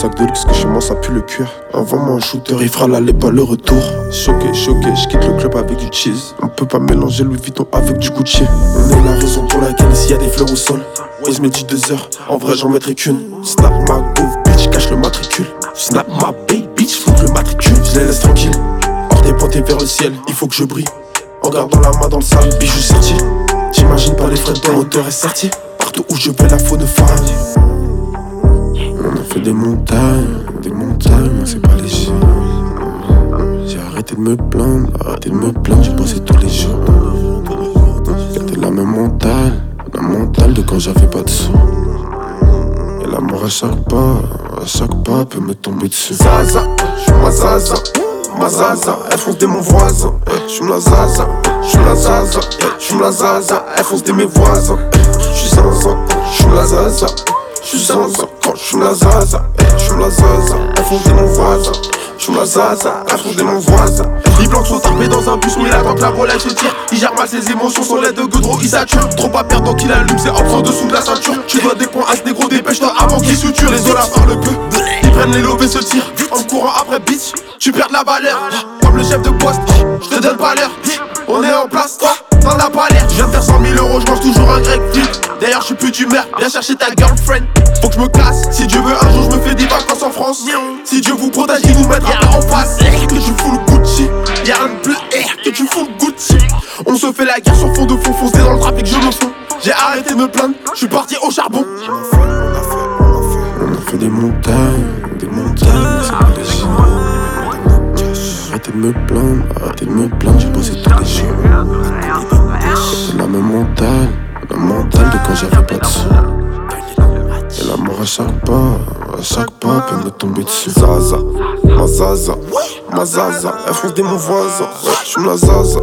sac de luxe que chez moi ça pue le cuir. Envoie-moi un shooter, il fera l'aller pas le retour. Choqué, choqué, je quitte le club avec du cheese. On peut pas mélanger Louis Vuitton avec du Gucci. On est la raison pour laquelle ici y a des fleurs au sol. Ouais, je me dis 2 heures, en vrai j'en mettrai qu'une. Snap ma gauve, bitch, cache le matricule. Snap ma baby, bitch, foutre le matricule. Je les laisse tranquilles, hors des pointés vers le ciel. Il faut que je brille, en gardant la main dans le sable. Bijou sorti, j'imagine pas les frais de hauteur et sorti. Partout où je vais la faune faille. On a fait des montagnes, mais c'est pas léger. J'ai arrêté de me plaindre, j'ai bossé tous les jours. Gardé la même mentale de quand j'avais pas de sous. Et l'amour à chaque pas peut me tomber dessus. Zaza, j'suis ma zaza, elle fonce des mon voisin. J'suis la zaza, j'suis la zaza, elle fonce des mes voisins. J'suis zinzin, j'suis la zaza. J'suis zinzin quand j'suis la zaza. J'suis la zaza, elle fonce des mon voisin. J'suis la zaza, elle fonce des mon voisin. Les blancs sont tarpés dans un bus, mais il attend que la volée se tire. Il gère mal ses émotions, son lait de goudron, il sature. Trop pas perdre donc il allume, c'est hop en dessous de la ceinture. Tu vois des points à ce négro, dépêche-toi avant qu'il suture. Les dollars parlent peu, ils prennent les lobes et se tirent. En courant après bitch, tu perds de la valeur. Comme le chef de poste, j'te donne pas l'heure. On est en place, toi, t'en as pas l'air. Je viens de faire 100 000 euros, j'mange toujours un grec vide. D'ailleurs j'suis plus d'humeur, viens chercher ta girlfriend. Faut que je me casse, si Dieu veut un jour je me fais des vacances en France. Si Dieu vous protège, il vous mettra pas en face. Que tu fous le Gucci, y'a rien de plus que tu fous le Gucci. On se fait la guerre sur fond de fond, foncé dans le trafic, je me fonds. J'ai arrêté de me plaindre, j'suis parti au charbon. On a fait des montagnes, mais c'est pas léger. Arrêtez de me plaindre, j'ai bossé tous les jours. C'est la même mentale de quand j'avais pas de sous. Et l'amour à chaque pas peut me tomber dessus. Zaza, ma zaza, elle fonce des mon voisin. J'suis la zaza,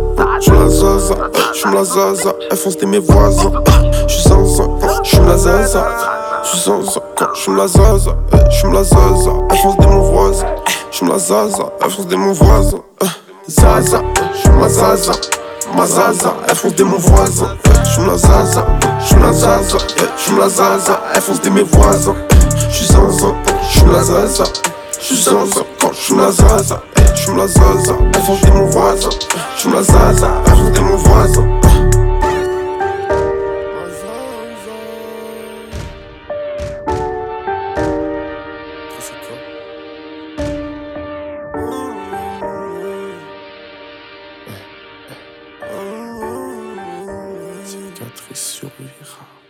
j'suis la zaza, elle fonce des mes voisins. J'suis zinzin, j'suis la zaza. J'suis zinzin quand j'suis la zaza. J'suis la zaza, elle fonce des mon voisin. J'suis la zaza, elle fonce des mon voisin. Zaza, j'suis ma zaza. Ma zaza, elle fonce des mon voisin. J'suis la zaza, j'suis la zaza, j'suis la zaza, elle fonce des mes voisins. J'suis zinzin, j'suis la zaza. J'suis zinzin quand j'suis la zaza. J'suis la zaza, elle fonce des mon voisin. J'suis la zaza, elle fonce des mon voisin. Cicatrice survivra.